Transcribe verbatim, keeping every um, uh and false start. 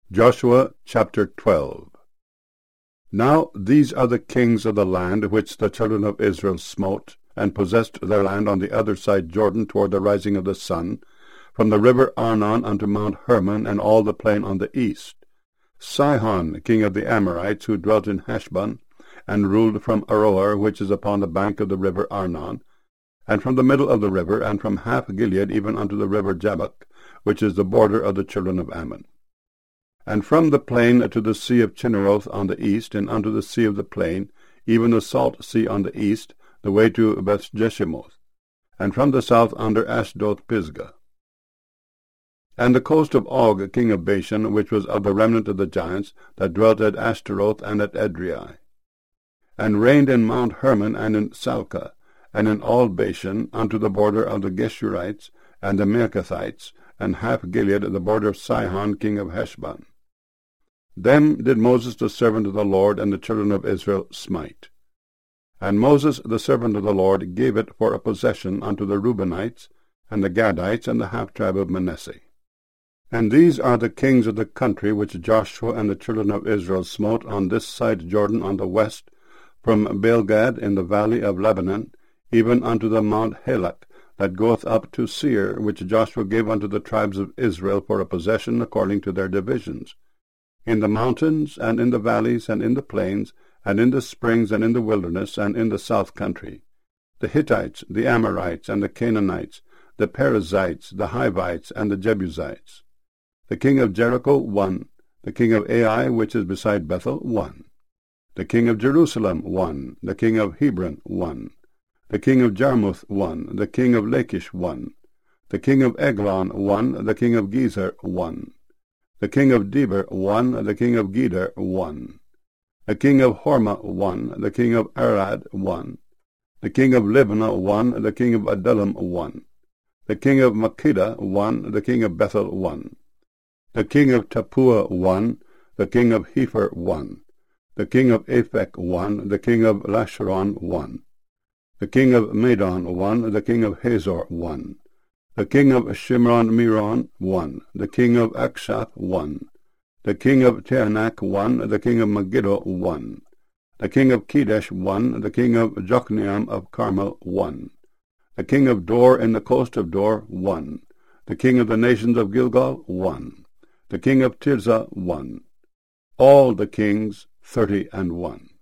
Joshua chapter twelve. Now these are the kings of the land which the children of Israel smote, and possessed their land on the other side Jordan toward the rising of the sun, from the river Arnon unto Mount Hermon, and all the plain on the east. Sihon king of the Amorites, who dwelt in Heshbon, and ruled from Aroer, which is upon the bank of the river Arnon, and from the middle of the river, and from half Gilead even unto the river Jabbok, which is the border of the children of Ammon. And from the plain to the sea of Chinneroth on the east, and unto the sea of the plain, even the salt sea on the east, the way to Bethjeshimoth, and from the south under Ashdoth Pisgah. And the coast of Og king of Bashan, which was of the remnant of the giants, that dwelt at Ashtaroth and at Edrei, and reigned in Mount Hermon and in Salcah, and in all Bashan, unto the border of the Geshurites and the Maacathites, and half Gilead, the border of Sihon king of Heshbon. Them did Moses the servant of the Lord and the children of Israel smite. And Moses the servant of the Lord gave it for a possession unto the Reubenites, and the Gadites, and the half-tribe of Manasseh. And these are the kings of the country which Joshua and the children of Israel smote on this side Jordan on the west, from Baalgad in the valley of Lebanon, even unto the Mount Halak, that goeth up to Seir, which Joshua gave unto the tribes of Israel for a possession according to their divisions, in the mountains, and in the valleys, and in the plains, and in the springs, and in the wilderness, and in the south country, the Hittites, the Amorites, and the Canaanites, the Perizzites, the Hivites, and the Jebusites. The king of Jericho, one. The king of Ai, which is beside Bethel, one. The king of Jerusalem, one. The king of Hebron, one. The king of Jarmuth, one. The king of Lachish, one. The king of Eglon, one. The king of Gezer, one. The king of Deber, one. The king of Geder, one. The king of Hormah, one. The king of Arad, one. The king of Libnah, one. The king of Adullam, one. The king of Makkedah, one. The king of Bethel, one. The king of Tappuah, one. The king of Hepher, one. The king of Aphek, one. The king of Lasharon, one. The king of Madon, one. The king of Hazor, one. The king of Shimron-Meron, one. The king of Akshath, one. The king of Teanak, one. The king of Megiddo, one. The king of Kedesh, one. The king of Jokneam of Carmel, one. The king of Dor in the coast of Dor, one. The king of the nations of Gilgal, one. The king of Tirzah, one. All the kings, thirty and one.